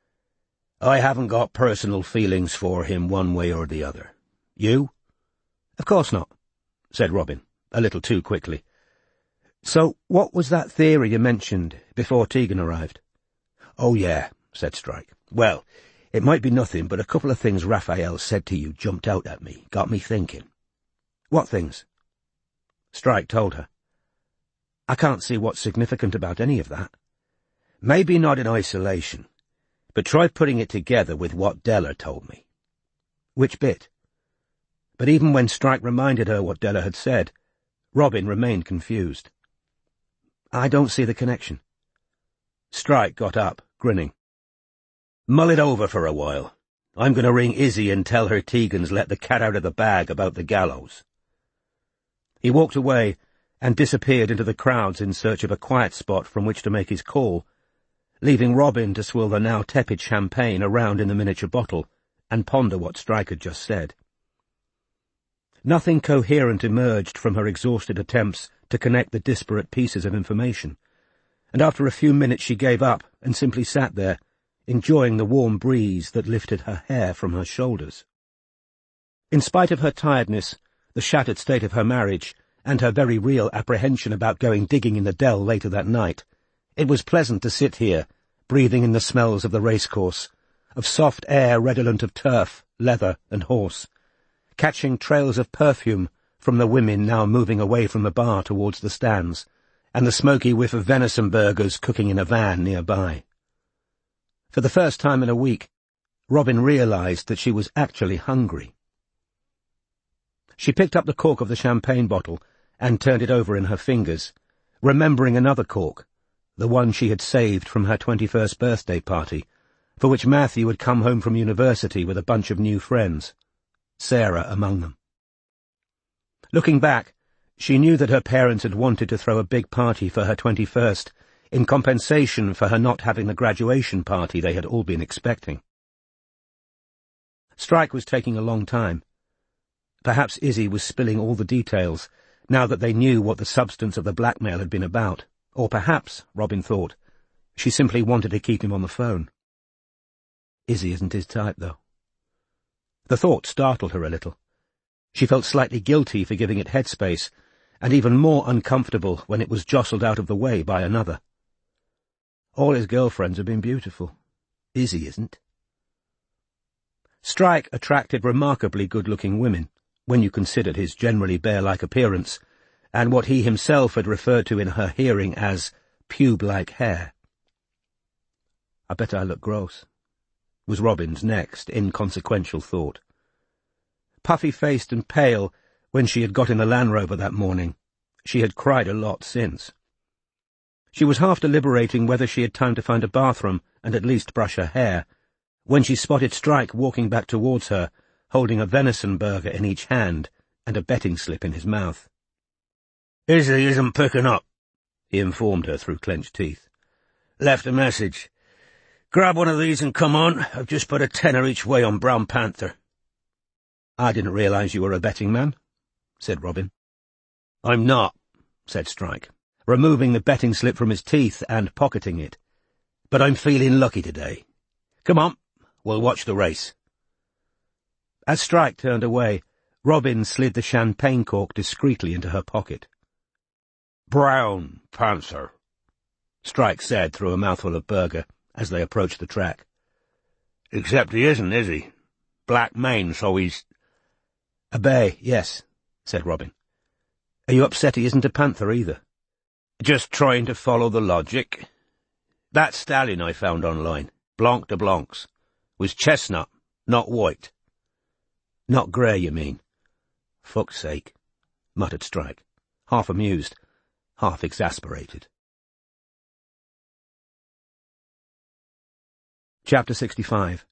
I haven't got personal feelings for him one way or the other. You? Of course not, said Robin, a little too quickly. So what was that theory you mentioned before Tegan arrived? Oh, yeah, said Strike. Well, it might be nothing, but a couple of things Raphael said to you jumped out at me, got me thinking. What things? Strike told her. I can't see what's significant about any of that. Maybe not in isolation, but try putting it together with what Della told me. Which bit? But even when Strike reminded her what Della had said, Robin remained confused. I don't see the connection. Strike got up, grinning. Mull it over for a while. I'm going to ring Izzy and tell her Tegan's let the cat out of the bag about the gallows. He walked away and disappeared into the crowds in search of a quiet spot from which to make his call, leaving Robin to swill the now tepid champagne around in the miniature bottle and ponder what Strike had just said. Nothing coherent emerged from her exhausted attempts to connect the disparate pieces of information, and after a few minutes she gave up and simply sat there, enjoying the warm breeze that lifted her hair from her shoulders. In spite of her tiredness, the shattered state of her marriage, and her very real apprehension about going digging in the dell later that night, it was pleasant to sit here, breathing in the smells of the racecourse, of soft air redolent of turf, leather, and horse, catching trails of perfume from the women now moving away from the bar towards the stands, and the smoky whiff of venison burgers cooking in a van nearby. For the first time in a week, Robin realized that she was actually hungry. She picked up the cork of the champagne bottle and turned it over in her fingers, remembering another cork, the one she had saved from her twenty-first birthday party, for which Matthew had come home from university with a bunch of new friends, Sarah among them. Looking back, she knew that her parents had wanted to throw a big party for her twenty-first, in compensation for her not having the graduation party they had all been expecting. Strike was taking a long time. Perhaps Izzy was spilling all the details, now that they knew what the substance of the blackmail had been about, or perhaps, Robin thought, she simply wanted to keep him on the phone. Izzy isn't his type, though. The thought startled her a little. She felt slightly guilty for giving it headspace, and even more uncomfortable when it was jostled out of the way by another. All his girlfriends have been beautiful. Izzy isn't. Strike attracted remarkably good-looking women, when you considered his generally bear-like appearance, and what he himself had referred to in her hearing as pube-like hair. I bet I look gross, was Robin's next inconsequential thought. Puffy-faced and pale when she had got in the Land Rover that morning, she had cried a lot since. She was half deliberating whether she had time to find a bathroom and at least brush her hair, when she spotted Strike walking back towards her, holding a venison burger in each hand and a betting slip in his mouth. "Izzy isn't picking up," he informed her through clenched teeth. "Left a message. Grab one of these and come on. I've just put a tenner each way on Brown Panther." "I didn't realize you were a betting man," said Robin. "I'm not," said Strike, removing the betting slip from his teeth and pocketing it. "But I'm feeling lucky today. Come on, we'll watch the race." As Strike turned away, Robin slid the champagne cork discreetly into her pocket. "Brown Panther," Strike said through a mouthful of burger as they approached the track. "Except he isn't, is he? Black mane, so he's—" "A bay, yes," said Robin. "Are you upset he isn't a panther either?" "Just trying to follow the logic. That stallion I found online, Blanc de Blancs, was chestnut, not white." "Not grey, you mean?" "Fuck's sake," muttered Strike, half amused, half exasperated. Chapter sixty-five.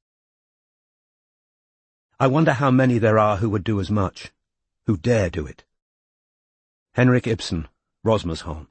I wonder how many there are who would do as much, who dare do it. Henrik Ibsen, Rosmersholm.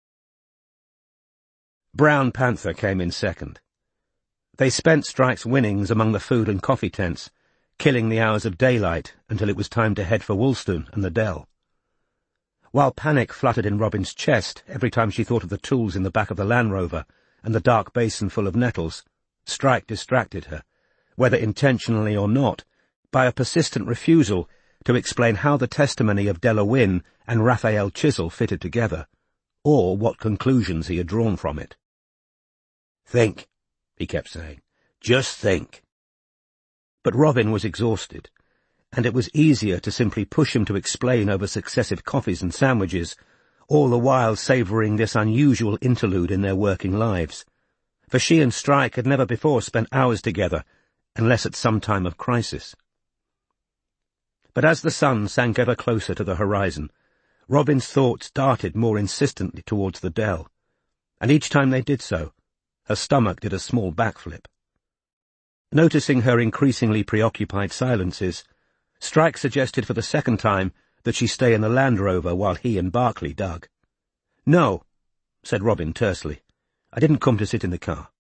Brown Panther came in second. They spent Strike's winnings among the food and coffee tents, killing the hours of daylight until it was time to head for Woolston and the Dell. While panic fluttered in Robin's chest every time she thought of the tools in the back of the Land Rover and the dark basin full of nettles, Strike distracted her, whether intentionally or not, by a persistent refusal to explain how the testimony of Della Wynne and Raphael Chisel fitted together, or what conclusions he had drawn from it. "Think," he kept saying. "Just think." But Robin was exhausted, and it was easier to simply push him to explain over successive coffees and sandwiches, all the while savouring this unusual interlude in their working lives, for she and Strike had never before spent hours together, unless at some time of crisis. But as the sun sank ever closer to the horizon, Robin's thoughts darted more insistently towards the Dell, and each time they did so, her stomach did a small backflip. Noticing her increasingly preoccupied silences, Strike suggested for the second time that she stay in the Land Rover while he and Barclay dug. "No," said Robin tersely. "I didn't come to sit in the car."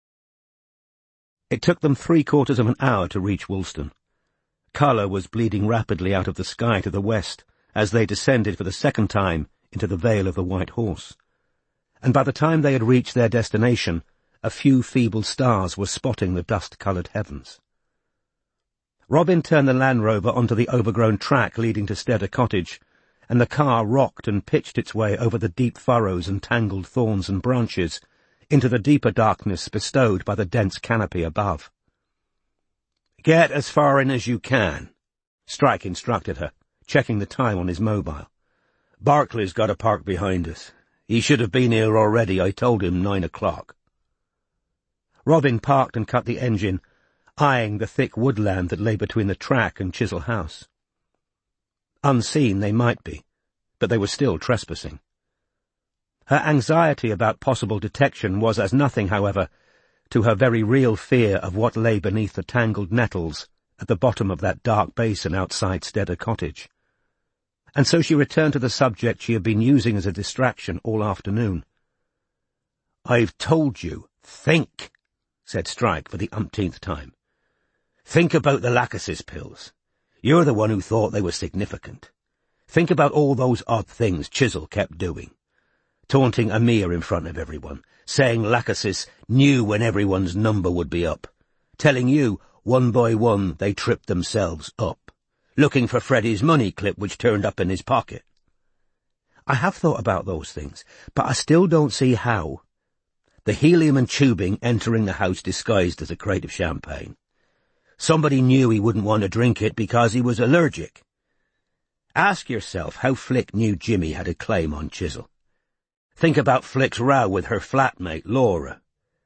It took them three-quarters of an hour to reach Woolston. Colour was bleeding rapidly out of the sky to the west as they descended for the second time into the Vale of the White Horse, and by the time they had reached their destination, a few feeble stars were spotting the dust-coloured heavens. Robin turned the Land Rover onto the overgrown track leading to Stedder Cottage, and the car rocked and pitched its way over the deep furrows and tangled thorns and branches into the deeper darkness bestowed by the dense canopy above. "Get as far in as you can," Strike instructed her, checking the time on his mobile. "Barclay's got to park behind us. He should have been here already. I told him nine o'clock. Robin parked and cut the engine, eyeing the thick woodland that lay between the track and Chisel House. Unseen they might be, but they were still trespassing. Her anxiety about possible detection was as nothing, however, to her very real fear of what lay beneath the tangled nettles at the bottom of that dark basin outside Stedder Cottage. And so she returned to the subject she had been using as a distraction all afternoon. "I've told you, think," said Strike for the umpteenth time. "Think about the Lachesis pills. You're the one who thought they were significant. Think about all those odd things Chisel kept doing. Taunting Amir in front of everyone, saying Lachesis knew when everyone's number would be up, telling you, one by one, they tripped themselves up, looking for Freddie's money clip which turned up in his pocket." "I have thought about those things, but I still don't see how." "The helium and tubing entering the house disguised as a crate of champagne. Somebody knew he wouldn't want to drink it because he was allergic. Ask yourself how Flick knew Jimmy had a claim on Chisel. Think about Flick's row with her flatmate, Laura.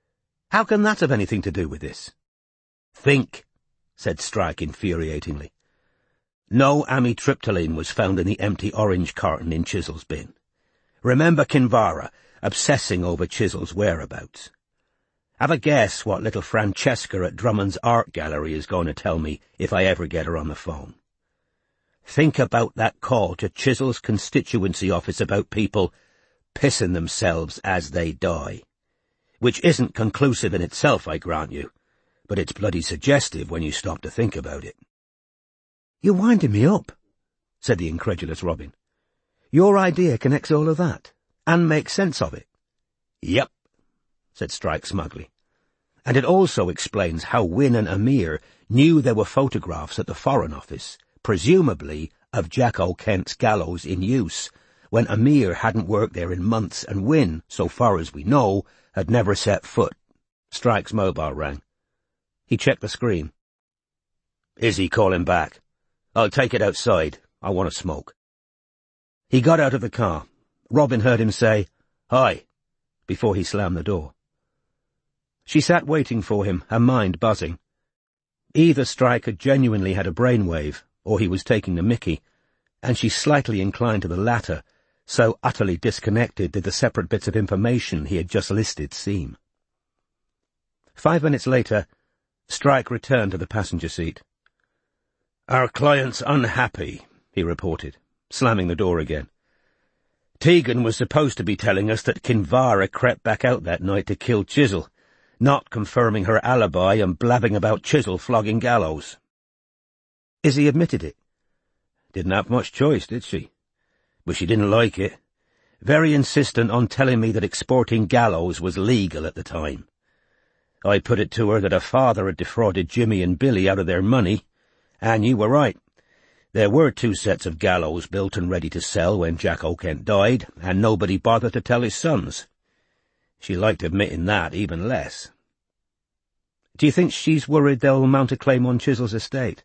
How can that have anything to do with this? Think, said Strike infuriatingly. No amitriptyline was found in the empty orange carton in Chisel's bin. Remember Kinvara obsessing over Chisel's whereabouts. Have a guess what little Francesca at Drummond's art gallery is going to tell me if I ever get her on the phone. Think about that call to Chisel's constituency office about people pissing themselves as they die. Which isn't conclusive in itself, I grant you, but it's bloody suggestive when you stop to think about it. You're winding me up, said the incredulous Robin. Your idea connects all of that, and makes sense of it. Yep, said Strike smugly. And it also explains how Wynne and Amir knew there were photographs at the Foreign Office, presumably of Jack O'Kent's gallows in use, when Amir hadn't worked there in months and Wynne, so far as we know, had never set foot. Strike's mobile rang. He checked the screen. Is he calling back? I'll take it outside. I want to smoke. He got out of the car. Robin heard him say, "Hi," before he slammed the door. She sat waiting for him, her mind buzzing. Either Strike had genuinely had a brainwave, or he was taking the mickey, and she slightly inclined to the latter, so utterly disconnected did the separate bits of information he had just listed seem. Five minutes later, Strike returned to the passenger seat. Our client's unhappy, he reported, slamming the door again. Tegan was supposed to be telling us that Kinvara crept back out that night to kill Chisel, not confirming her alibi and blabbing about Chisel flogging Gallows. Is he admitted it? Didn't have much choice, did she? But she didn't like it. Very insistent on telling me that exporting Gallows was legal at the time. I put it to her that her father had defrauded Jimmy and Billy out of their money, and you were right. There were two sets of Gallows built and ready to sell when Jack O'Kent died, and nobody bothered to tell his sons. She liked admitting that even less. Do you think she's worried they'll mount a claim on Chisel's estate?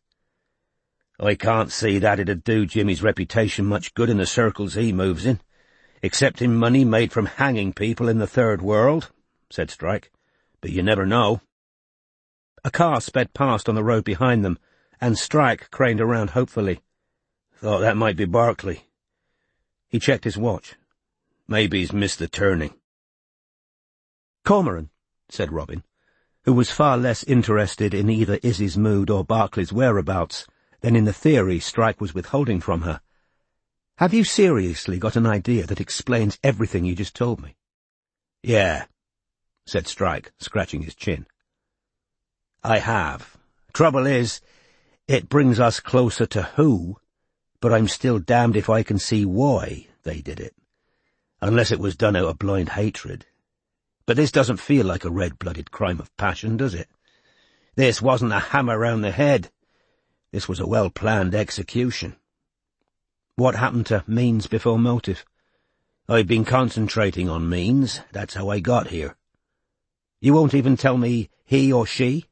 I can't see that it'd do Jimmy's reputation much good in the circles he moves in, except in money made from hanging people in the third world, said Strike. But you never know. A car sped past on the road behind them, and Strike craned around hopefully. Thought that might be Barclay. He checked his watch. Maybe he's missed the turning. Cormoran, said Robin, who was far less interested in either Izzy's mood or Barclay's whereabouts than in the theory Strike was withholding from her. Have you seriously got an idea that explains everything you just told me? Yeah, said Strike, scratching his chin. I have. Trouble is, it brings us closer to who, but I'm still damned if I can see why they did it. Unless it was done out of blind hatred. But this doesn't feel like a red-blooded crime of passion, does it? This wasn't a hammer round the head. This was a well-planned execution. What happened to means before motive? I've been concentrating on means. That's how I got here. You won't even tell me he or she?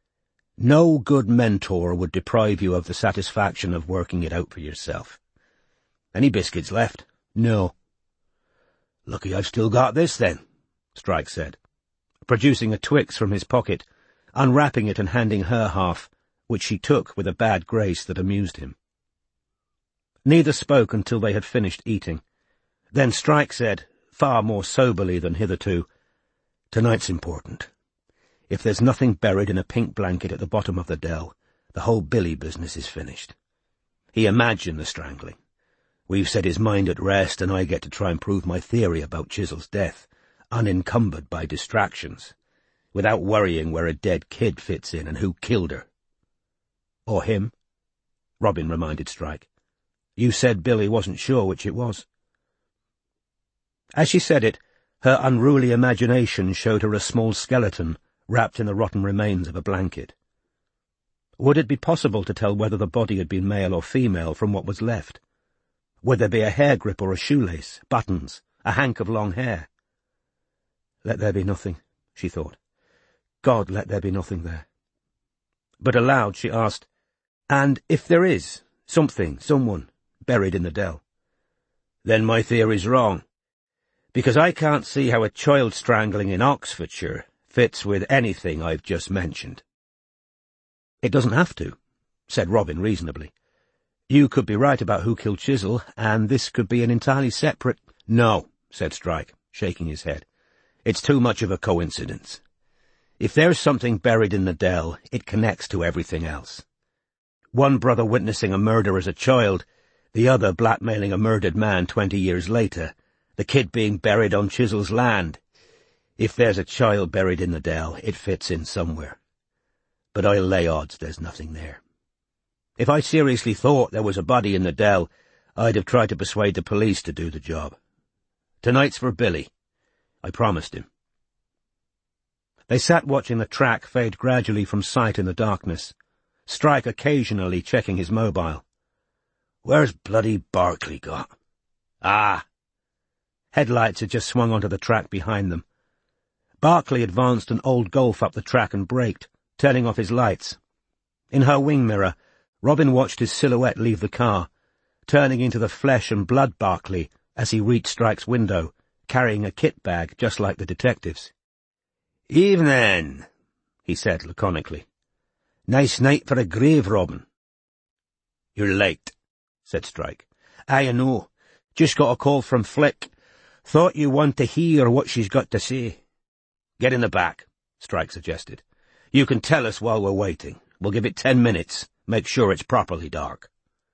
No good mentor would deprive you of the satisfaction of working it out for yourself. Any biscuits left? No. Lucky I've still got this, then, Strike said, producing a Twix from his pocket, unwrapping it and handing her half, which she took with a bad grace that amused him. Neither spoke until they had finished eating. Then Strike said, far more soberly than hitherto, "Tonight's important. If there's nothing buried in a pink blanket at the bottom of the dell, the whole Billy business is finished. He imagined the strangling. We've set his mind at rest, and I get to try and prove my theory about Chisel's death, unencumbered by distractions, without worrying where a dead kid fits in and who killed her." "Or him," Robin reminded Strike. "You said Billy wasn't sure which it was." As she said it, her unruly imagination showed her a small skeleton wrapped in the rotten remains of a blanket. Would it be possible to tell whether the body had been male or female from what was left? Would there be a hair grip or a shoelace, buttons, a hank of long hair? Let there be nothing, she thought. God, let there be nothing there. But aloud she asked, "And if there is something, someone, buried in the dell?" "Then my theory's wrong, because I can't see how a child strangling in Oxfordshire fits with anything I've just mentioned. It doesn't have to, said Robin reasonably. You could be right about who killed Chisel, and this could be an entirely separate— No, said Strike, shaking his head. It's too much of a coincidence. If there's something buried in the dell, it connects to everything else. One brother witnessing a murder as a child, the other blackmailing a murdered man twenty years later, the kid being buried on Chisel's land. If there's a child buried in the dell, it fits in somewhere. But I'll lay odds there's nothing there. If I seriously thought there was a body in the dell, I'd have tried to persuade the police to do the job. Tonight's for Billy. I promised him. They sat watching the track fade gradually from sight in the darkness, Strike occasionally checking his mobile. Where's bloody Barclay got? Ah! Headlights had just swung onto the track behind them. Barclay advanced an old Golf up the track and braked, turning off his lights. In her wing mirror, Robin watched his silhouette leave the car, turning into the flesh and blood Barclay as he reached Strike's window, carrying a kit bag just like the detective's. "Evening," he said laconically. "Nice night for a grave, Robin." "You're late," said Strike. "I know. Just got a call from Flick. Thought you want to hear what she's got to say." "Get in the back," Strike suggested. "You can tell us while we're waiting. We'll give it ten minutes. Make sure it's properly dark."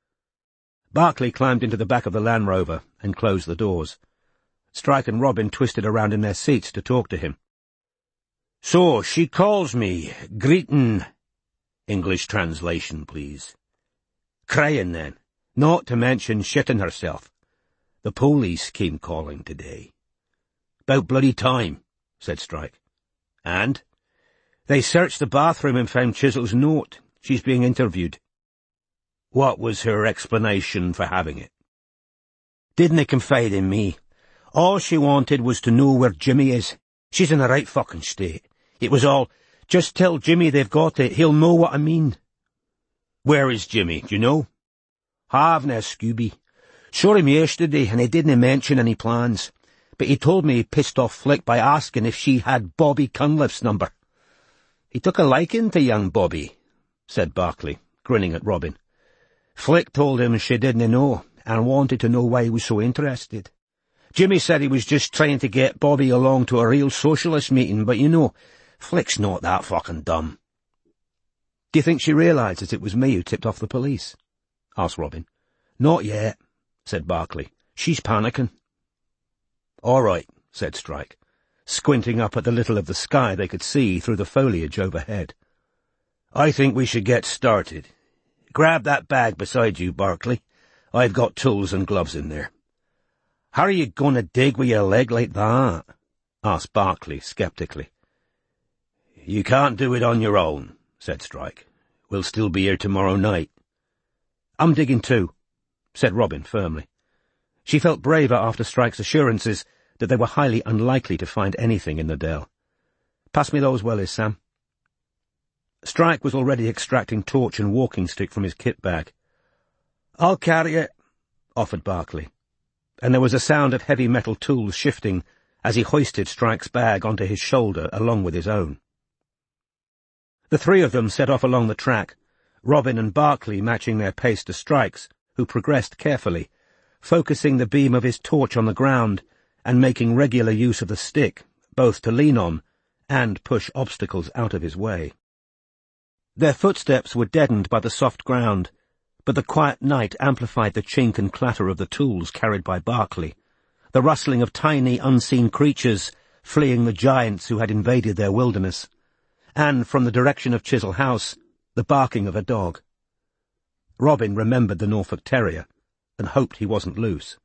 Barclay climbed into the back of the Land Rover and closed the doors. Strike and Robin twisted around in their seats to talk to him. "So, she calls me, greetin'—" English translation, please. "Crying, then. Not to mention shitting herself. The police came calling today." "'Bout bloody time," said Strike. "And?" "They searched the bathroom and found Chisel's note. She's being interviewed." "What was her explanation for having it?" "Didn't confide in me. All she wanted was to know where Jimmy is. She's in the right fucking state. It was all, just tell Jimmy they've got it, he'll know what I mean." "Where is Jimmy, do you know?" "Havna, Scooby. Saw him yesterday, and he didn't mention any plans. But he told me he pissed off Flick by asking if she had Bobby Cunliffe's number." "He took a liking to young Bobby," said Barclay, grinning at Robin. "Flick told him she didn't know, and wanted to know why he was so interested. Jimmy said he was just trying to get Bobby along to a real socialist meeting, but you know, Flick's not that fucking dumb." "Do you think she realises it was me who tipped off the police?" asked Robin. "Not yet," said Barclay. "She's panicking." "All right," said Strike, squinting up at the little of the sky they could see through the foliage overhead. "I think we should get started. Grab that bag beside you, Barclay. I've got tools and gloves in there." "How are you going to dig with your leg like that?" asked Barclay sceptically. "You can't do it on your own," said Strike. "We'll still be here tomorrow night." "I'm digging too," said Robin firmly. She felt braver after Strike's assurances that they were highly unlikely to find anything in the dell. "Pass me those wellies, Sam." Strike was already extracting torch and walking stick from his kit bag. "I'll carry it," offered Barclay, and there was a sound of heavy metal tools shifting as he hoisted Strike's bag onto his shoulder along with his own. The three of them set off along the track, Robin and Barclay matching their pace to Strike's, who progressed carefully, focusing the beam of his torch on the ground and making regular use of the stick, both to lean on and push obstacles out of his way. Their footsteps were deadened by the soft ground, but the quiet night amplified the chink and clatter of the tools carried by Barclay, the rustling of tiny, unseen creatures fleeing the giants who had invaded their wilderness, and, from the direction of Chisel House, the barking of a dog. Robin remembered the Norfolk Terrier, and hoped he wasn't loose.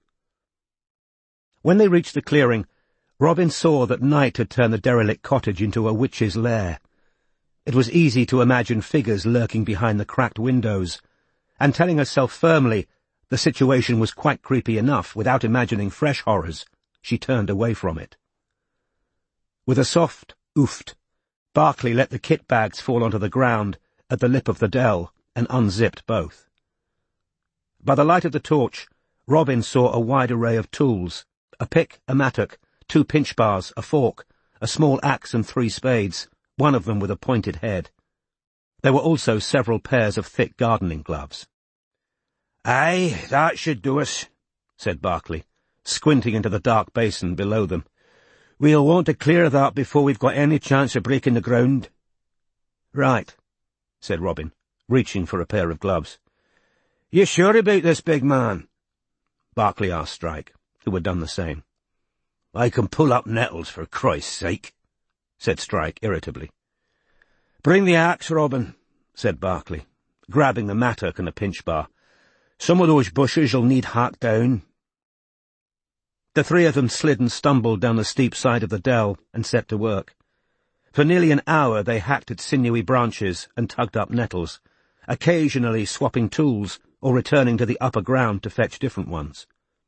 When they reached the clearing, Robin saw that night had turned the derelict cottage into a witch's lair. It was easy to imagine figures lurking behind the cracked windows, and telling herself firmly the situation was quite creepy enough without imagining fresh horrors, she turned away from it. With a soft ooft, Barclay let the kit bags fall onto the ground at the lip of the dell and unzipped both. By the light of the torch, Robin saw a wide array of tools, a pick, a mattock, two pinch bars, a fork, a small axe and three spades, one of them with a pointed head. There were also several pairs of thick gardening gloves. "Aye, that should do us," said Barclay, squinting into the dark basin below them. "We'll want to clear that before we've got any chance of breaking the ground." "Right," said Robin, reaching for a pair of gloves. "You sure about this, big man?" Barclay asked Strike, who had done the same. "I can pull up nettles, for Christ's sake," said Strike irritably. "Bring the axe, Robin," said Barclay, grabbing the mattock and a pinch bar. "Some of those bushes'll need hacked down." The three of them slid and stumbled down the steep side of the dell and set to work. For nearly an hour they hacked at sinewy branches and tugged up nettles, occasionally swapping tools or returning to the upper ground to fetch different ones.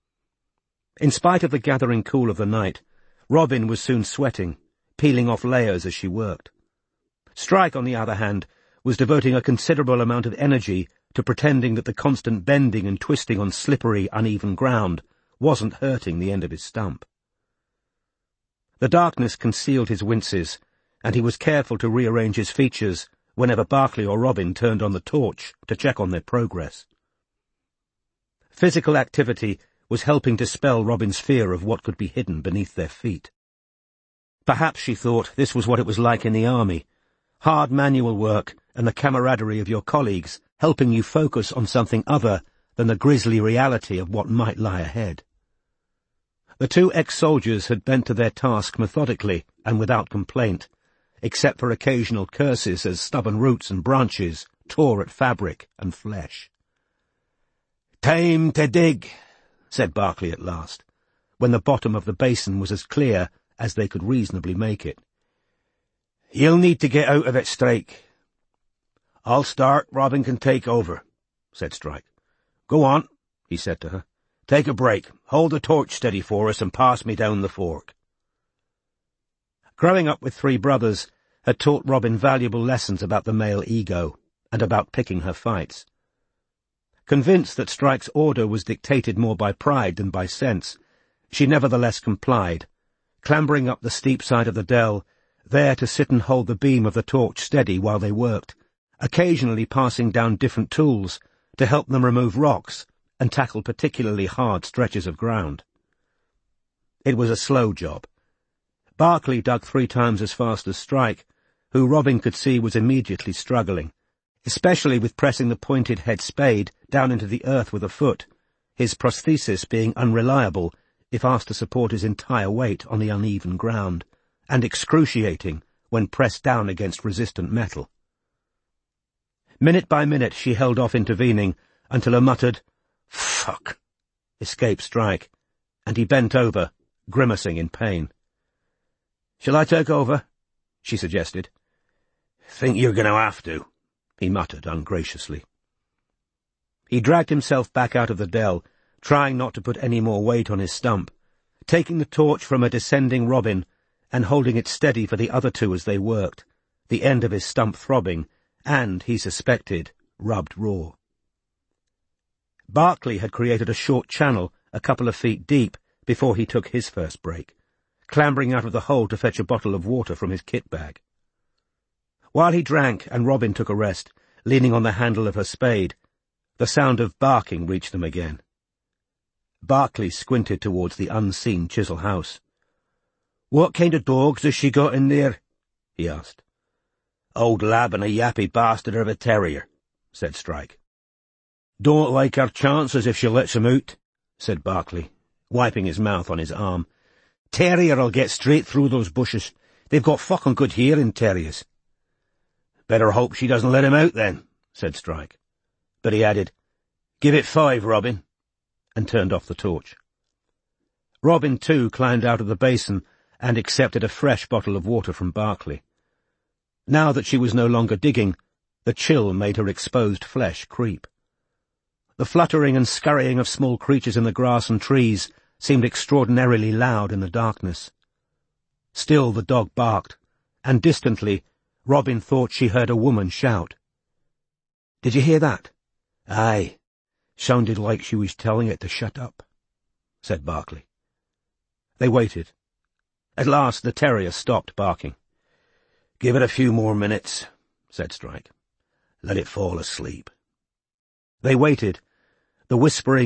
In spite of the gathering cool of the night, Robin was soon sweating, peeling off layers as she worked. Strike, on the other hand, was devoting a considerable amount of energy to pretending that the constant bending and twisting on slippery, uneven ground wasn't hurting the end of his stump. The darkness concealed his winces, and he was careful to rearrange his features whenever Barclay or Robin turned on the torch to check on their progress. Physical activity was helping dispel Robin's fear of what could be hidden beneath their feet. Perhaps, she thought, this was what it was like in the army. Hard manual work and the camaraderie of your colleagues helping you focus on something other than the grisly reality of what might lie ahead. The two ex-soldiers had bent to their task methodically and without complaint, except for occasional curses as stubborn roots and branches tore at fabric and flesh. "Time to dig," said Barclay at last, when the bottom of the basin was as clear as they could reasonably make it. "You'll need to get out of it, Strike." "I'll start, Robin can take over," said Strike. "Go on," he said to her. "Take a break. Hold the torch steady for us and pass me down the fork." Growing up with three brothers had taught Robin valuable lessons about the male ego and about picking her fights. Convinced that Strike's order was dictated more by pride than by sense, she nevertheless complied, clambering up the steep side of the dell, there to sit and hold the beam of the torch steady while they worked, occasionally passing down different tools to help them remove rocks and tackle particularly hard stretches of ground. It was a slow job. Barclay dug three times as fast as Strike, who Robin could see was immediately struggling, especially with pressing the pointed-head spade down into the earth with a foot, his prosthesis being unreliable if asked to support his entire weight on the uneven ground, and excruciating when pressed down against resistant metal. Minute by minute she held off intervening until a muttered "Fuck!" escaped Strike, and he bent over, grimacing in pain. "Shall I take over?" she suggested. "Think you're going to have to," he muttered ungraciously. He dragged himself back out of the dell, trying not to put any more weight on his stump, taking the torch from a descending Robin and holding it steady for the other two as they worked, the end of his stump throbbing, and, he suspected, rubbed raw. Barclay had created a short channel a couple of feet deep before he took his first break, clambering out of the hole to fetch a bottle of water from his kit bag. While he drank and Robin took a rest, leaning on the handle of her spade, the sound of barking reached them again. Barclay squinted towards the unseen Chisel house. "What kind of dogs has she got in there?" he asked. "Old Lab and a yappy bastard of a terrier," said Strike. "Don't like her chances if she lets him out," said Barclay, wiping his mouth on his arm. "Terrier'll get straight through those bushes. They've got fucking good hearing, terriers." "Better hope she doesn't let him out, then," said Strike. But he added, "Give it five, Robin," and turned off the torch. Robin, too, climbed out of the basin and accepted a fresh bottle of water from Barclay. Now that she was no longer digging, the chill made her exposed flesh creep. The fluttering and scurrying of small creatures in the grass and trees seemed extraordinarily loud in the darkness. Still the dog barked, and distantly Robin thought she heard a woman shout. "Did you hear that?" "Aye. Sounded like she was telling it to shut up," said Barclay. They waited. At last the terrier stopped barking. "Give it a few more minutes," said Strike. "Let it fall asleep." They waited, the whispering